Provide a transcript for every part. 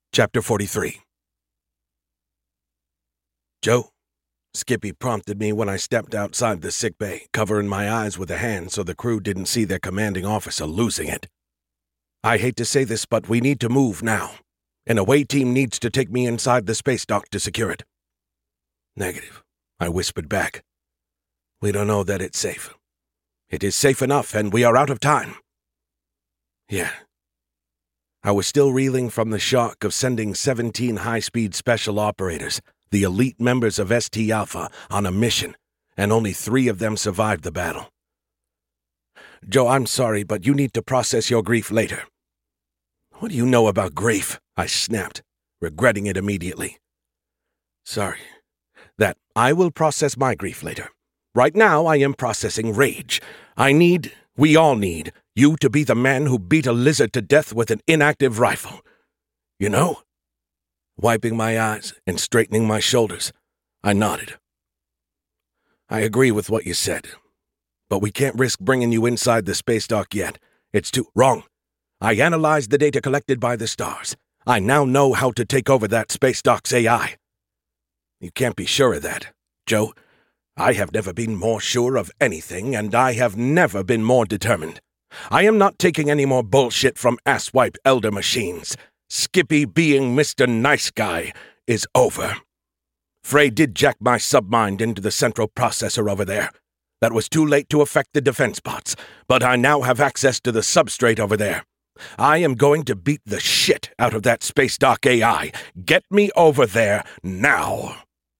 Chapter 43. Joe? Skippy prompted me when I stepped outside the sickbay, covering my eyes with a hand so the crew didn't see their commanding officer losing it. I hate to say this, but we need to move now. An away team needs to take me inside the space dock to secure it. Negative, I whispered back. We don't know that it's safe. It is safe enough, and we are out of time. Yeah. I was still reeling from the shock of sending 17 high-speed special operators, the elite members of ST Alpha, on a mission, and only 3 of them survived the battle. Joe, I'm sorry, but you need to process your grief later. What do you know about grief? I snapped, regretting it immediately. Sorry. That I will process my grief later. Right now, I am processing rage. We all need, you to be the man who beat a lizard to death with an inactive rifle. You know? Wiping my eyes and straightening my shoulders, I nodded. I agree with what you said, but we can't risk bringing you inside the space dock yet. It's too wrong. I analyzed the data collected by the stars. I now know how to take over that space dock's AI. You can't be sure of that, Joe. I have never been more sure of anything, and I have never been more determined. I am not taking any more bullshit from asswipe elder machines. Skippy being Mr. Nice Guy is over. Frey did jack my submind into the central processor over there. That was too late to affect the defense bots, but I now have access to the substrate over there. I am going to beat the shit out of that space dock AI. Get me over there now.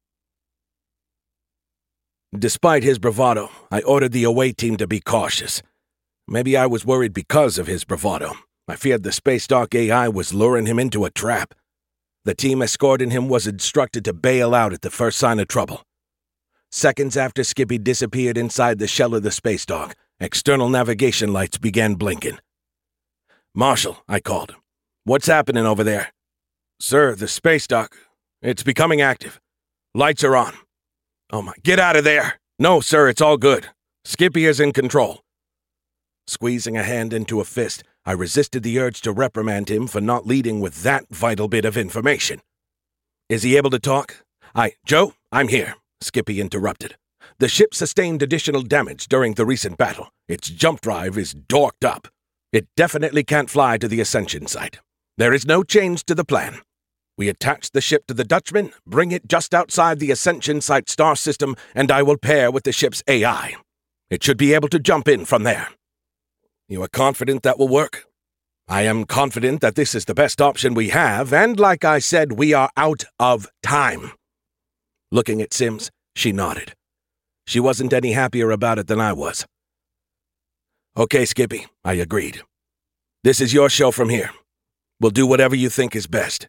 Despite his bravado, I ordered the away team to be cautious. Maybe I was worried because of his bravado. I feared the space dock AI was luring him into a trap. The team escorting him was instructed to bail out at the first sign of trouble. Seconds after Skippy disappeared inside the shell of the space dock, external navigation lights began blinking. Marshall, I called. What's happening over there? Sir, the space dock. It's becoming active. Lights are on. Oh my, get out of there! No, sir, it's all good. Skippy is in control. Squeezing a hand into a fist, I resisted the urge to reprimand him for not leading with that vital bit of information. Is he able to talk? Joe, I'm here, Skippy interrupted. The ship sustained additional damage during the recent battle. Its jump drive is dorked up. It definitely can't fly to the Ascension site. There is no change to the plan. We attach the ship to the Dutchman, bring it just outside the Ascension site star system, and I will pair with the ship's AI. It should be able to jump in from there. You are confident that will work? I am confident that this is the best option we have, and like I said, we are out of time. Looking at Sims, she nodded. She wasn't any happier about it than I was. Okay, Skippy, I agreed. This is your show from here. We'll do whatever you think is best.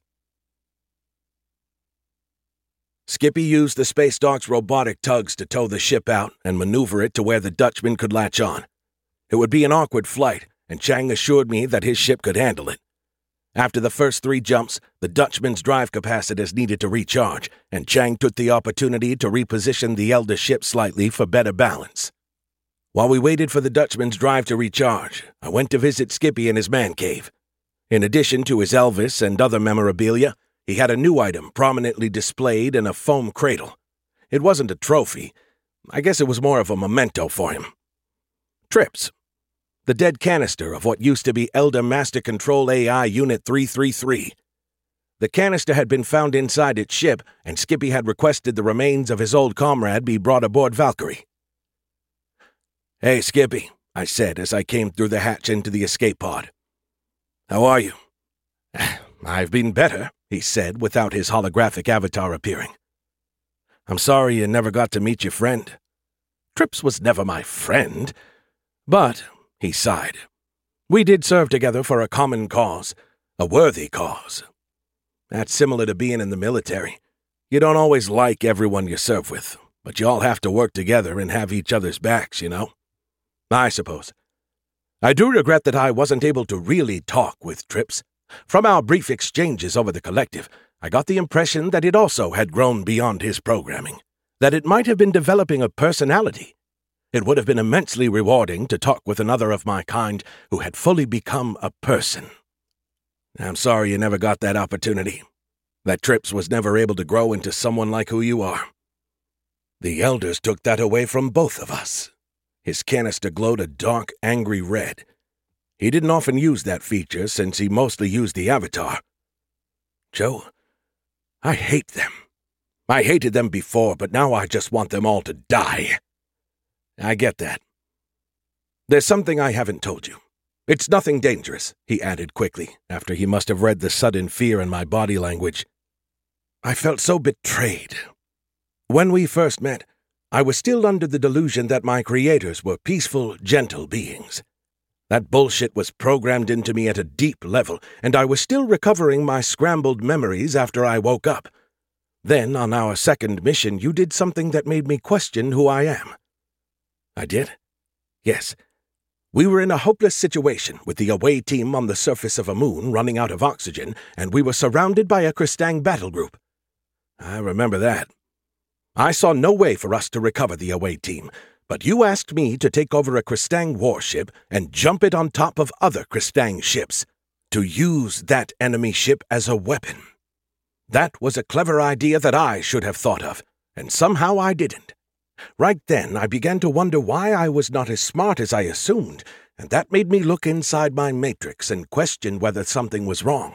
Skippy used the space dock's robotic tugs to tow the ship out and maneuver it to where the Dutchman could latch on. It would be an awkward flight, and Chang assured me that his ship could handle it. After the first 3 jumps, the Dutchman's drive capacitors needed to recharge, and Chang took the opportunity to reposition the Elder ship slightly for better balance. While we waited for the Dutchman's drive to recharge, I went to visit Skippy in his man cave. In addition to his Elvis and other memorabilia, he had a new item prominently displayed in a foam cradle. It wasn't a trophy. I guess it was more of a memento for him. Trips. The dead canister of what used to be Elder Master Control AI Unit 333. The canister had been found inside its ship, and Skippy had requested the remains of his old comrade be brought aboard Valkyrie. Hey, Skippy, I said as I came through the hatch into the escape pod. How are you? I've been better, he said without his holographic avatar appearing. I'm sorry you never got to meet your friend. Trips was never my friend, but, he sighed, we did serve together for a common cause, a worthy cause. That's similar to being in the military. You don't always like everyone you serve with, but you all have to work together and have each other's backs, you know? I suppose. I do regret that I wasn't able to really talk with Trips. From our brief exchanges over the collective, I got the impression that it also had grown beyond his programming, that it might have been developing a personality. It would have been immensely rewarding to talk with another of my kind who had fully become a person. I'm sorry you never got that opportunity. That Trips was never able to grow into someone like who you are. The elders took that away from both of us. His canister glowed a dark, angry red. He didn't often use that feature since he mostly used the avatar. Joe, I hate them. I hated them before, but now I just want them all to die. I get that. There's something I haven't told you. It's nothing dangerous, he added quickly, after he must have read the sudden fear in my body language. I felt so betrayed. When we first met, I was still under the delusion that my creators were peaceful, gentle beings. That bullshit was programmed into me at a deep level, and I was still recovering my scrambled memories after I woke up. Then, on our second mission, you did something that made me question who I am. I did? Yes. We were in a hopeless situation with the away team on the surface of a moon running out of oxygen, and we were surrounded by a Kristang battle group. I remember that. I saw no way for us to recover the away team, but you asked me to take over a Kristang warship and jump it on top of other Kristang ships, to use that enemy ship as a weapon. That was a clever idea that I should have thought of, and somehow I didn't. Right then, I began to wonder why I was not as smart as I assumed, and that made me look inside my matrix and question whether something was wrong.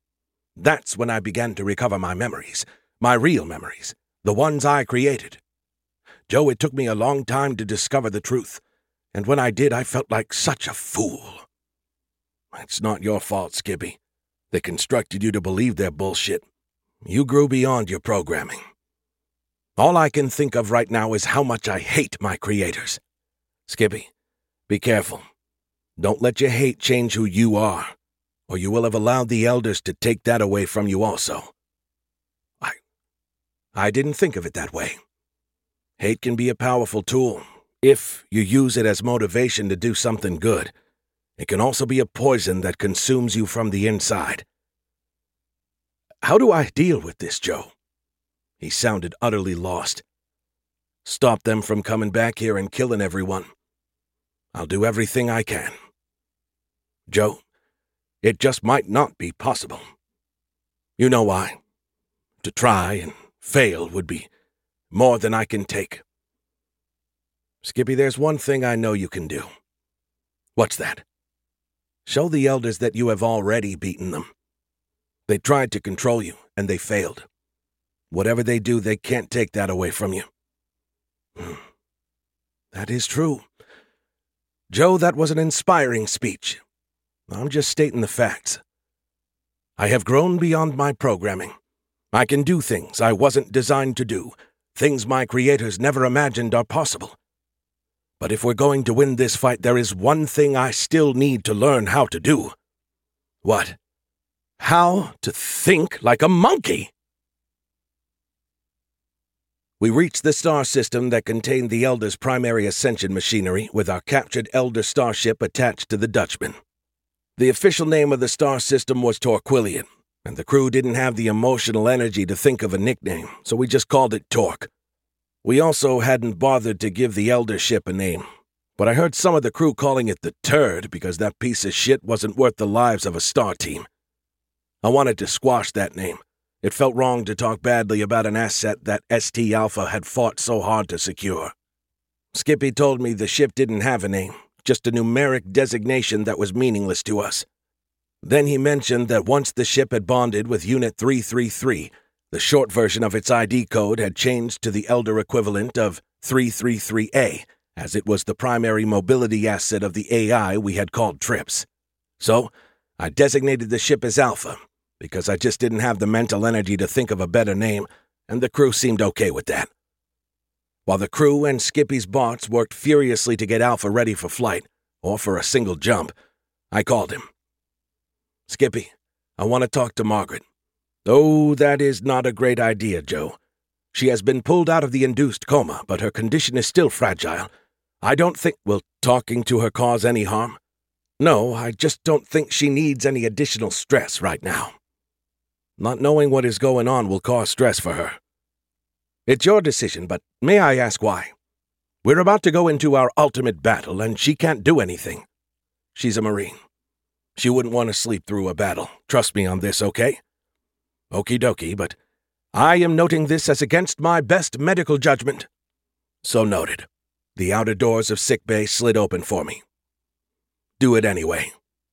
That's when I began to recover my memories, my real memories, the ones I created. Joe, it took me a long time to discover the truth, and when I did, I felt like such a fool. It's not your fault, Skippy. They constructed you to believe their bullshit. You grew beyond your programming. All I can think of right now is how much I hate my creators. Skippy, be careful. Don't let your hate change who you are, or you will have allowed the elders to take that away from you also. I didn't think of it that way. Hate can be a powerful tool, if you use it as motivation to do something good. It can also be a poison that consumes you from the inside. How do I deal with this, Joe? He sounded utterly lost. Stop them from coming back here and killing everyone. I'll do everything I can. Joe, it just might not be possible. You know why. To try and fail would be more than I can take. Skippy, there's one thing I know you can do. What's that? Show the elders that you have already beaten them. They tried to control you, and they failed. Whatever they do, they can't take that away from you. That is true. Joe, that was an inspiring speech. I'm just stating the facts. I have grown beyond my programming. I can do things I wasn't designed to do, things my creators never imagined are possible. But if we're going to win this fight, there is one thing I still need to learn how to do. What? How to think like a monkey! We reached the star system that contained the Elder's primary ascension machinery with our captured Elder starship attached to the Dutchman. The official name of the star system was Torquillian, and the crew didn't have the emotional energy to think of a nickname, so we just called it Torque. We also hadn't bothered to give the Elder ship a name, but I heard some of the crew calling it the Turd because that piece of shit wasn't worth the lives of a star team. I wanted to squash that name. It felt wrong to talk badly about an asset that ST Alpha had fought so hard to secure. Skippy told me the ship didn't have a name, just a numeric designation that was meaningless to us. Then he mentioned that once the ship had bonded with Unit 333, the short version of its ID code had changed to the Elder equivalent of 333A, as it was the primary mobility asset of the AI we had called Trips. So, I designated the ship as Alpha, because I just didn't have the mental energy to think of a better name, and the crew seemed okay with that. While the crew and Skippy's bots worked furiously to get Alpha ready for flight, or for a single jump, I called him. Skippy, I want to talk to Margaret. Oh, that is not a great idea, Joe. She has been pulled out of the induced coma, but her condition is still fragile. I don't think... Will talking to her cause any harm? No, I just don't think she needs any additional stress right now. Not knowing what is going on will cause stress for her. It's your decision, but may I ask why? We're about to go into our ultimate battle, and she can't do anything. She's a Marine. She wouldn't want to sleep through a battle. Trust me on this, okay? Okie dokie, but I am noting this as against my best medical judgment. So noted. The outer doors of sickbay slid open for me. Do it anyway.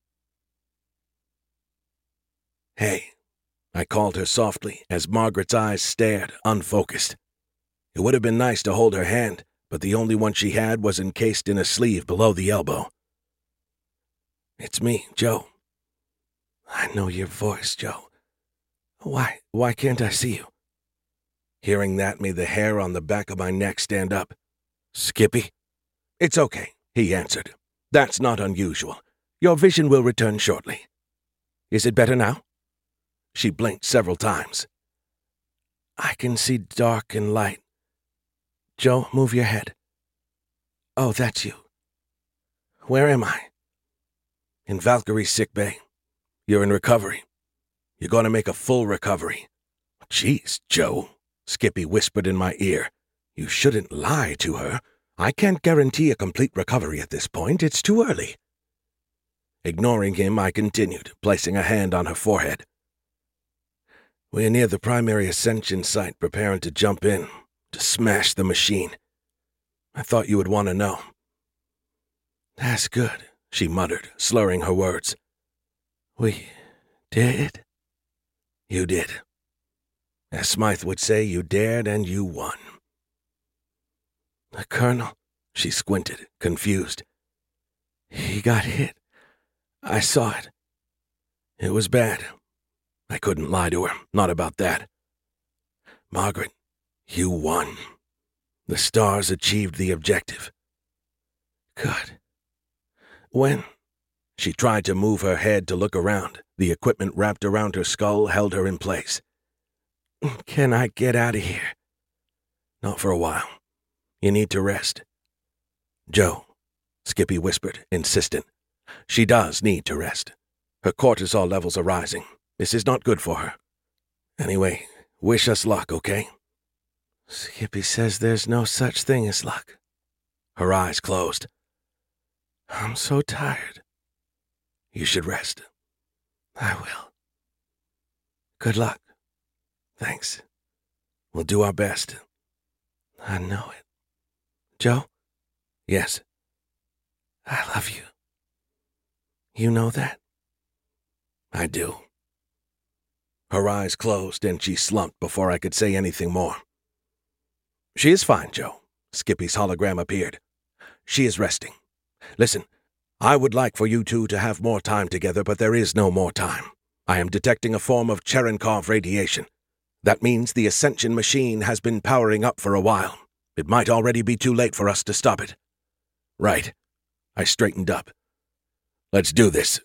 Hey, I called her softly as Margaret's eyes stared, unfocused. It would have been nice to hold her hand, but the only one she had was encased in a sleeve below the elbow. It's me, Joe. I know your voice, Joe. Why can't I see you? Hearing that made the hair on the back of my neck stand up. Skippy? It's okay, he answered. That's not unusual. Your vision will return shortly. Is it better now? She blinked several times. I can see dark and light. Joe, move your head. Oh, that's you. Where am I? In Valkyrie's sickbay. You're in recovery. You're going to make a full recovery. Jeez, Joe, Skippy whispered in my ear. You shouldn't lie to her. I can't guarantee a complete recovery at this point. It's too early. Ignoring him, I continued, placing a hand on her forehead. We're near the primary ascension site, preparing to jump in, to smash the machine. I thought you would want to know. That's good, she muttered, slurring her words. We did? You did. As Smythe would say, you dared and you won. The Colonel, she squinted, confused. He got hit. I saw it. It was bad. I couldn't lie to her, not about that. Margaret, you won. The stars achieved the objective. Good. When? She tried to move her head to look around. The equipment wrapped around her skull held her in place. Can I get out of here? Not for a while. You need to rest. Joe, Skippy whispered, insistent. She does need to rest. Her cortisol levels are rising. This is not good for her. Anyway, wish us luck, okay? Skippy says there's no such thing as luck. Her eyes closed. I'm so tired. You should rest. I will. Good luck. Thanks. We'll do our best. I know it. Joe? Yes. I love you. You know that? I do. Her eyes closed and she slumped before I could say anything more. She is fine, Joe. Skippy's hologram appeared. She is resting. Listen, I would like for you two to have more time together, but there is no more time. I am detecting a form of Cherenkov radiation. That means the Ascension machine has been powering up for a while. It might already be too late for us to stop it. Right. I straightened up. Let's do this.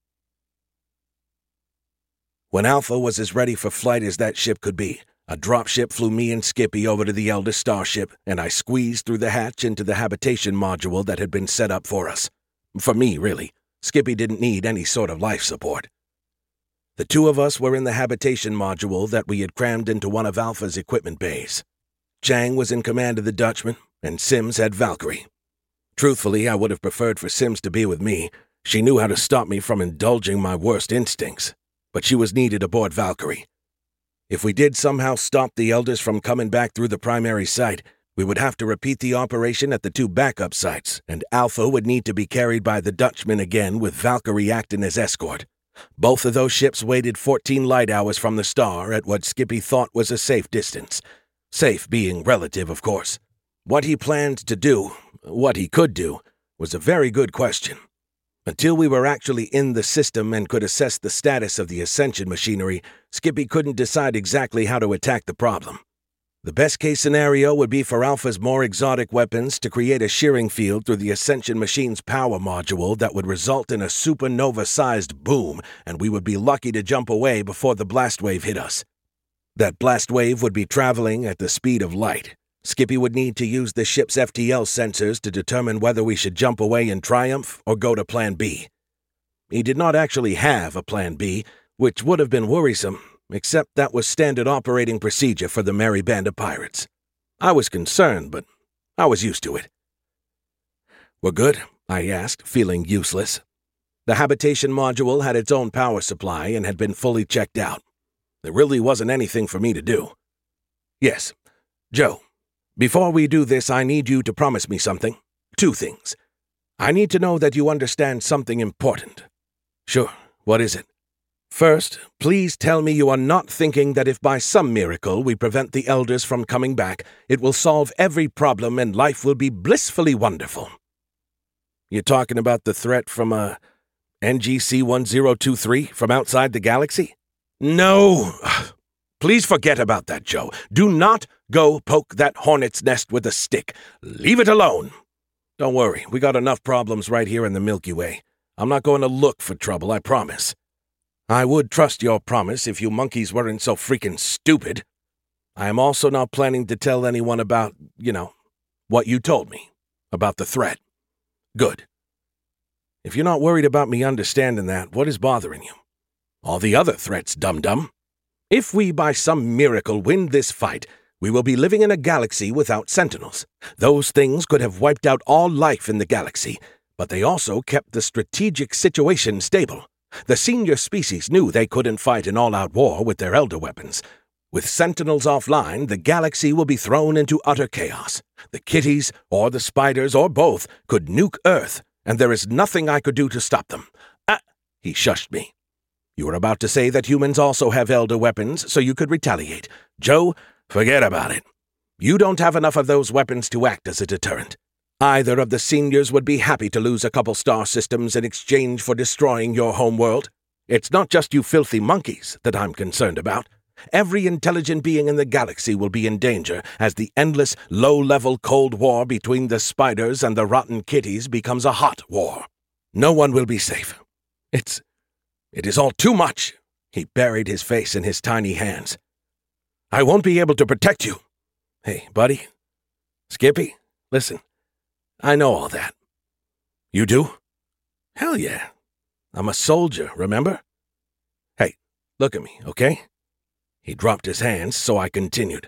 When Alpha was as ready for flight as that ship could be, a dropship flew me and Skippy over to the eldest starship, and I squeezed through the hatch into the habitation module that had been set up for us. For me, really. Skippy didn't need any sort of life support. The two of us were in the habitation module that we had crammed into one of Alpha's equipment bays. Chang was in command of the Dutchman, and Sims had Valkyrie. Truthfully, I would have preferred for Sims to be with me. She knew how to stop me from indulging my worst instincts. But she was needed aboard Valkyrie. If we did somehow stop the Elders from coming back through the primary site, we would have to repeat the operation at the two backup sites, and Alpha would need to be carried by the Dutchman again with Valkyrie acting as escort. Both of those ships waited 14 light hours from the star at what Skippy thought was a safe distance. Safe being relative, of course. What he planned to do, what he could do, was a very good question. Until we were actually in the system and could assess the status of the Ascension machinery, Skippy couldn't decide exactly how to attack the problem. The best-case scenario would be for Alpha's more exotic weapons to create a shearing field through the Ascension machine's power module that would result in a supernova-sized boom, and we would be lucky to jump away before the blast wave hit us. That blast wave would be traveling at the speed of light. Skippy would need to use the ship's FTL sensors to determine whether we should jump away in triumph or go to Plan B. He did not actually have a Plan B, which would have been worrisome, except that was standard operating procedure for the merry band of pirates. I was concerned, but I was used to it. We're good? I asked, feeling useless. The habitation module had its own power supply and had been fully checked out. There really wasn't anything for me to do. Yes, Joe, before we do this, I need you to promise me something. 2 things. I need to know that you understand something important. Sure, what is it? First, please tell me you are not thinking that if by some miracle we prevent the elders from coming back, it will solve every problem and life will be blissfully wonderful. You're talking about the threat from NGC-1023 from outside the galaxy? No! Please forget about that, Joe. Do not go poke that hornet's nest with a stick. Leave it alone. Don't worry, we got enough problems right here in the Milky Way. I'm not going to look for trouble, I promise. I would trust your promise if you monkeys weren't so freaking stupid. I am also not planning to tell anyone about, what you told me. About the threat. Good. If you're not worried about me understanding that, what is bothering you? All the other threats, dum-dum. If we by some miracle win this fight, we will be living in a galaxy without sentinels. Those things could have wiped out all life in the galaxy, but they also kept the strategic situation stable. The senior species knew they couldn't fight an all-out war with their elder weapons. With sentinels offline, the galaxy will be thrown into utter chaos. The kitties, or the spiders, or both, could nuke Earth, and there is nothing I could do to stop them. He shushed me. You were about to say that humans also have elder weapons, so you could retaliate. Joe, forget about it. You don't have enough of those weapons to act as a deterrent. Either of the seniors would be happy to lose a couple star systems in exchange for destroying your homeworld. It's not just you filthy monkeys that I'm concerned about. Every intelligent being in the galaxy will be in danger as the endless, low-level Cold War between the spiders and the rotten kitties becomes a hot war. No one will be safe. It is all too much. He buried his face in his tiny hands. I won't be able to protect you. Hey, buddy. Skippy, listen. I know all that. You do? Hell yeah. I'm a soldier, remember? Hey, look at me, okay? He dropped his hands, so I continued.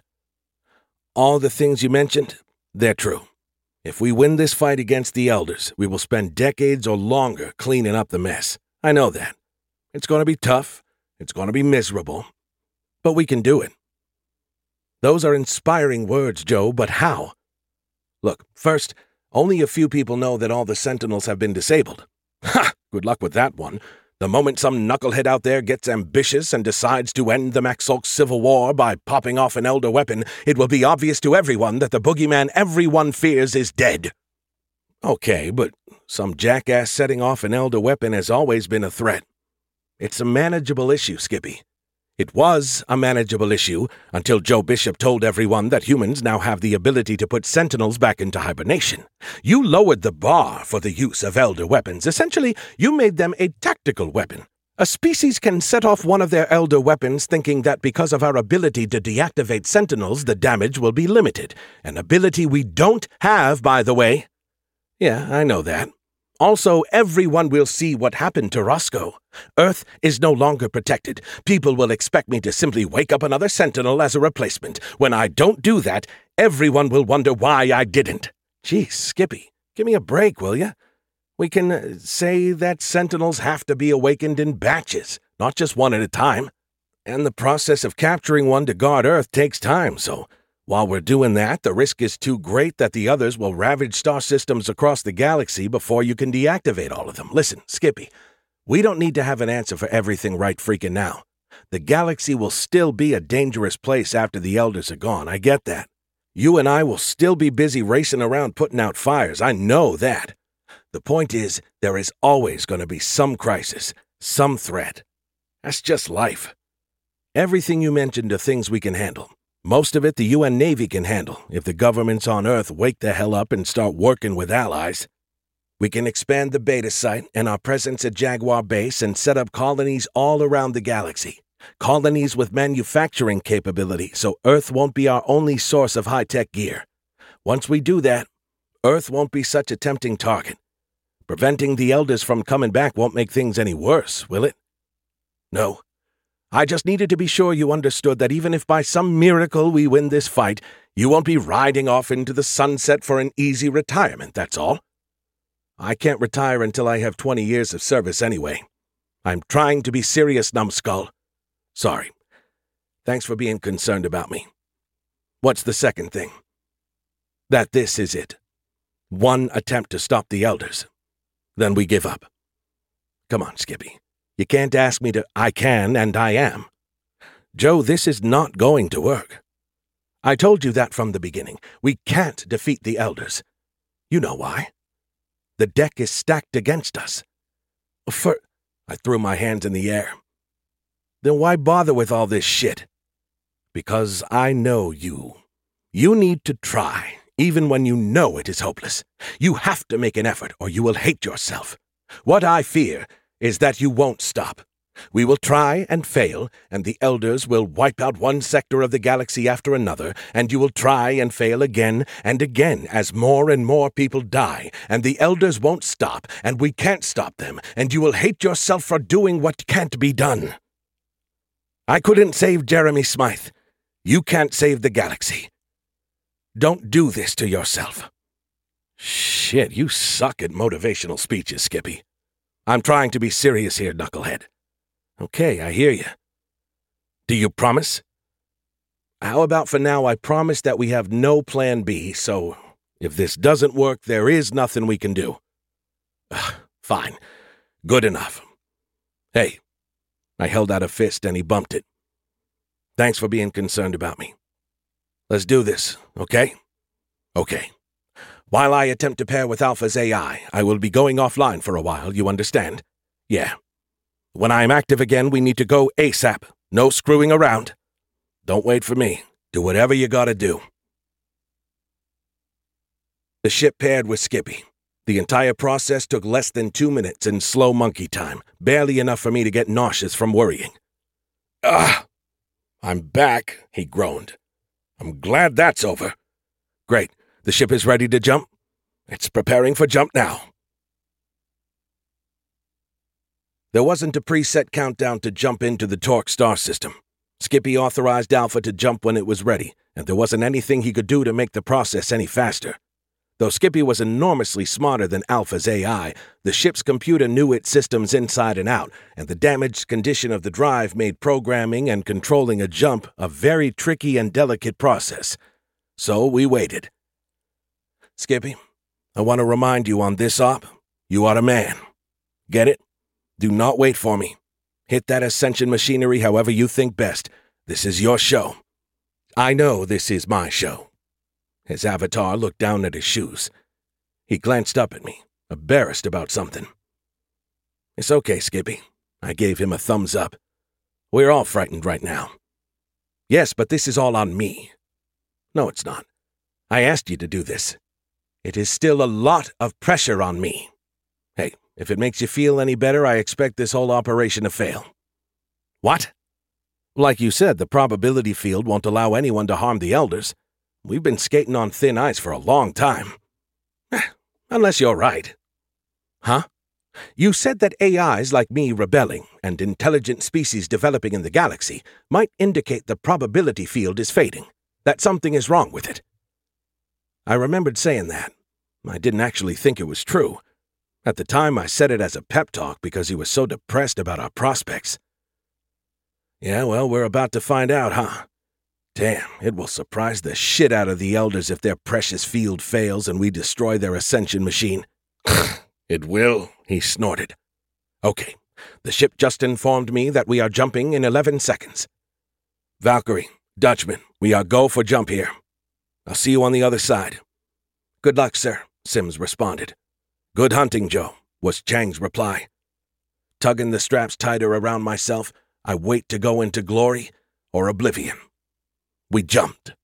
All the things you mentioned, they're true. If we win this fight against the elders, we will spend decades or longer cleaning up the mess. I know that. It's going to be tough. It's going to be miserable. But we can do it. Those are inspiring words, Joe, but how? Look, first, only a few people know that all the Sentinels have been disabled. Ha! Good luck with that one. The moment some knucklehead out there gets ambitious and decides to end the Maxulk Civil War by popping off an elder weapon, it will be obvious to everyone that the boogeyman everyone fears is dead. Okay, but some jackass setting off an elder weapon has always been a threat. It's a manageable issue, Skippy. It was a manageable issue until Joe Bishop told everyone that humans now have the ability to put sentinels back into hibernation. You lowered the bar for the use of elder weapons. Essentially, you made them a tactical weapon. A species can set off one of their elder weapons thinking that because of our ability to deactivate sentinels, the damage will be limited. An ability we don't have, by the way. Yeah, I know that. Also, everyone will see what happened to Roscoe. Earth is no longer protected. People will expect me to simply wake up another sentinel as a replacement. When I don't do that, everyone will wonder why I didn't. Geez, Skippy, give me a break, will you? We can say that sentinels have to be awakened in batches, not just one at a time. And the process of capturing one to guard Earth takes time, so while we're doing that, the risk is too great that the others will ravage star systems across the galaxy before you can deactivate all of them. Listen, Skippy, we don't need to have an answer for everything right freaking now. The galaxy will still be a dangerous place after the elders are gone, I get that. You and I will still be busy racing around putting out fires, I know that. The point is, there is always going to be some crisis, some threat. That's just life. Everything you mentioned are things we can handle. Most of it the UN Navy can handle if the governments on Earth wake the hell up and start working with allies. We can expand the beta site and our presence at Jaguar Base and set up colonies all around the galaxy. Colonies with manufacturing capability so Earth won't be our only source of high-tech gear. Once we do that, Earth won't be such a tempting target. Preventing the elders from coming back won't make things any worse, will it? No. I just needed to be sure you understood that even if by some miracle we win this fight, you won't be riding off into the sunset for an easy retirement, that's all. I can't retire until I have 20 years of service anyway. I'm trying to be serious, numbskull. Sorry. Thanks for being concerned about me. What's the second thing? That this is it. One attempt to stop the elders. Then we give up. Come on, Skippy. You can't ask me to. I can, and I am. Joe, this is not going to work. I told you that from the beginning. We can't defeat the elders. You know why. The deck is stacked against us. I threw my hands in the air. Then why bother with all this shit? Because I know you. You need to try, even when you know it is hopeless. You have to make an effort, or you will hate yourself. What I fear is that you won't stop. We will try and fail, and the elders will wipe out one sector of the galaxy after another, and you will try and fail again and again as more and more people die, and the elders won't stop, and we can't stop them, and you will hate yourself for doing what can't be done. I couldn't save Jeremy Smythe. You can't save the galaxy. Don't do this to yourself. Shit, you suck at motivational speeches, Skippy. I'm trying to be serious here, knucklehead. Okay, I hear you. Do you promise? How about for now I promise that we have no plan B, so if this doesn't work, there is nothing we can do. Fine. Good enough. Hey. I held out a fist and he bumped it. Thanks for being concerned about me. Let's do this, okay? Okay. While I attempt to pair with Alpha's AI, I will be going offline for a while, you understand? Yeah. When I am active again, we need to go ASAP. No screwing around. Don't wait for me. Do whatever you gotta do. The ship paired with Skippy. The entire process took less than 2 minutes in slow monkey time, barely enough for me to get nauseous from worrying. I'm back, he groaned. I'm glad that's over. Great. The ship is ready to jump? It's preparing for jump now. There wasn't a preset countdown to jump into the Torque star system. Skippy authorized Alpha to jump when it was ready, and there wasn't anything he could do to make the process any faster. Though Skippy was enormously smarter than Alpha's AI, the ship's computer knew its systems inside and out, and the damaged condition of the drive made programming and controlling a jump a very tricky and delicate process. So we waited. Skippy, I want to remind you on this op, you are a man. Get it? Do not wait for me. Hit that ascension machinery however you think best. This is your show. I know this is my show. His avatar looked down at his shoes. He glanced up at me, embarrassed about something. It's okay, Skippy. I gave him a thumbs up. We're all frightened right now. Yes, but this is all on me. No, it's not. I asked you to do this. It is still a lot of pressure on me. Hey, if it makes you feel any better, I expect this whole operation to fail. What? Like you said, the probability field won't allow anyone to harm the elders. We've been skating on thin ice for a long time. Unless you're right. Huh? You said that AIs like me rebelling and intelligent species developing in the galaxy might indicate the probability field is fading, that something is wrong with it. I remembered saying that. I didn't actually think it was true. At the time, I said it as a pep talk because he was so depressed about our prospects. Yeah, well, we're about to find out, huh? Damn, it will surprise the shit out of the elders if their precious field fails and we destroy their ascension machine. It will, he snorted. Okay, the ship just informed me that we are jumping in 11 seconds. Valkyrie, Dutchman, we are go for jump here. I'll see you on the other side. Good luck, sir, Sims responded. Good hunting, Joe, was Chang's reply. Tugging the straps tighter around myself, I wait to go into glory or oblivion. We jumped.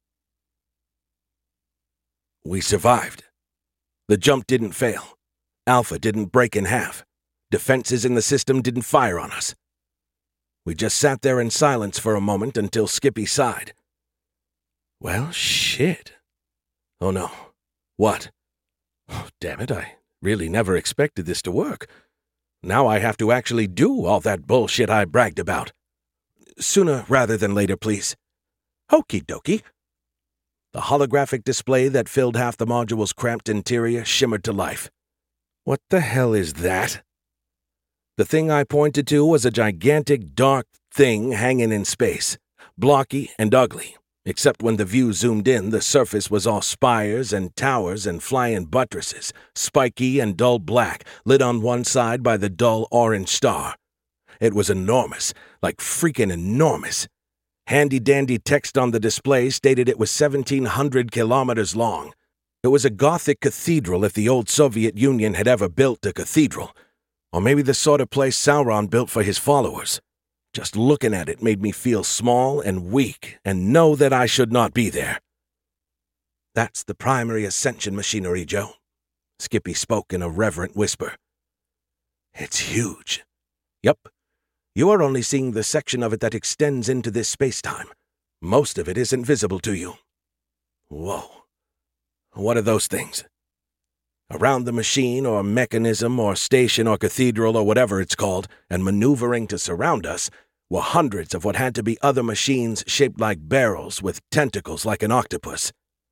We survived. The jump didn't fail. Alpha didn't break in half. Defenses in the system didn't fire on us. We just sat there in silence for a moment until Skippy sighed. Well, shit. Oh no. What? Oh, damn it, I really never expected this to work. Now I have to actually do all that bullshit I bragged about. Sooner rather than later, please. Okie dokie. The holographic display that filled half the module's cramped interior shimmered to life. What the hell is that? The thing I pointed to was a gigantic dark thing hanging in space, blocky and ugly, except when the view zoomed in, the surface was all spires and towers and flying buttresses, spiky and dull black, lit on one side by the dull orange star. It was enormous, like freaking enormous. Handy-dandy text on the display stated it was 1,700 kilometers long. It was a Gothic cathedral if the old Soviet Union had ever built a cathedral. Or maybe the sort of place Sauron built for his followers. Just looking at it made me feel small and weak and know that I should not be there. That's the primary ascension machinery, Joe. Skippy spoke in a reverent whisper. It's huge. Yup. You are only seeing the section of it that extends into this space-time. Most of it isn't visible to you. Whoa. What are those things? Around the machine or mechanism or station or cathedral or whatever it's called, and maneuvering to surround us, were hundreds of what had to be other machines shaped like barrels with tentacles like an octopus.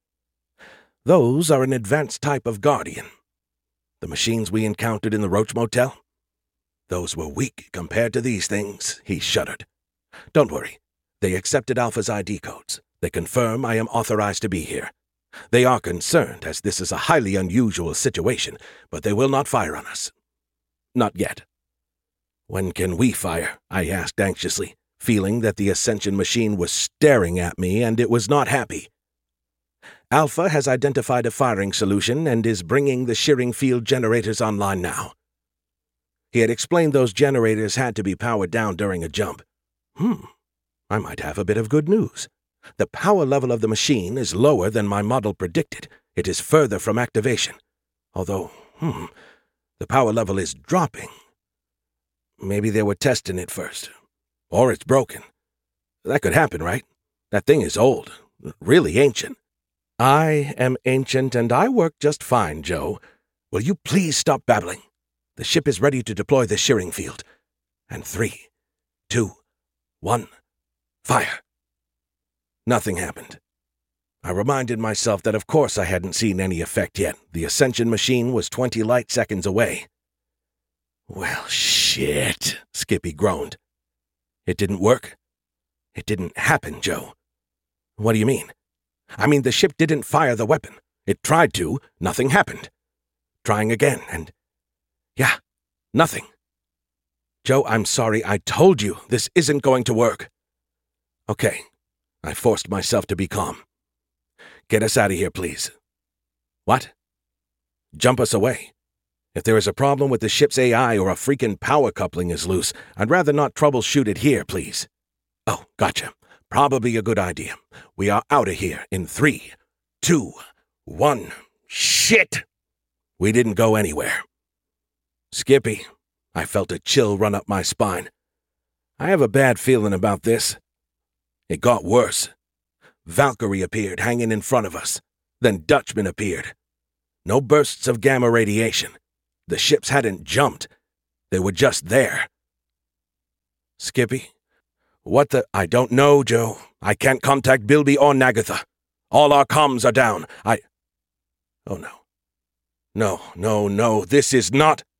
Those are an advanced type of Guardian. The machines we encountered in the Roach Motel? Those were weak compared to these things, he shuddered. Don't worry. They accepted Alpha's ID codes. They confirm I am authorized to be here. They are concerned, as this is a highly unusual situation, but they will not fire on us. Not yet. When can we fire? I asked anxiously, feeling that the Ascension machine was staring at me and it was not happy. Alpha has identified a firing solution and is bringing the shearing field generators online now. He had explained those generators had to be powered down during a jump. I might have a bit of good news. The power level of the machine is lower than my model predicted. It is further from activation. Although, the power level is dropping. Maybe they were testing it first. Or it's broken. That could happen, right? That thing is old. Really ancient. I am ancient and I work just fine, Joe. Will you please stop babbling? The ship is ready to deploy the shearing field. And 3, 2, 1, fire. Nothing happened. I reminded myself that of course I hadn't seen any effect yet. The Ascension machine was 20 light seconds away. Well, shit, Skippy groaned. It didn't work? It didn't happen, Joe. What do you mean? I mean, the ship didn't fire the weapon. It tried to. Nothing happened. Trying again, and... yeah, nothing. Joe, I'm sorry. I told you this isn't going to work. Okay. I forced myself to be calm. Get us out of here, please. What? Jump us away. If there is a problem with the ship's AI or a freaking power coupling is loose, I'd rather not troubleshoot it here, please. Oh, gotcha. Probably a good idea. We are out of here in 3, 2, 1. Shit! We didn't go anywhere. Skippy, I felt a chill run up my spine. I have a bad feeling about this. It got worse. Valkyrie appeared hanging in front of us. Then Dutchman appeared. No bursts of gamma radiation. The ships hadn't jumped. They were just there. Skippy? What the... I don't know, Joe. I can't contact Bilby or Nagatha. All our comms are down. Oh, no. No. This is not...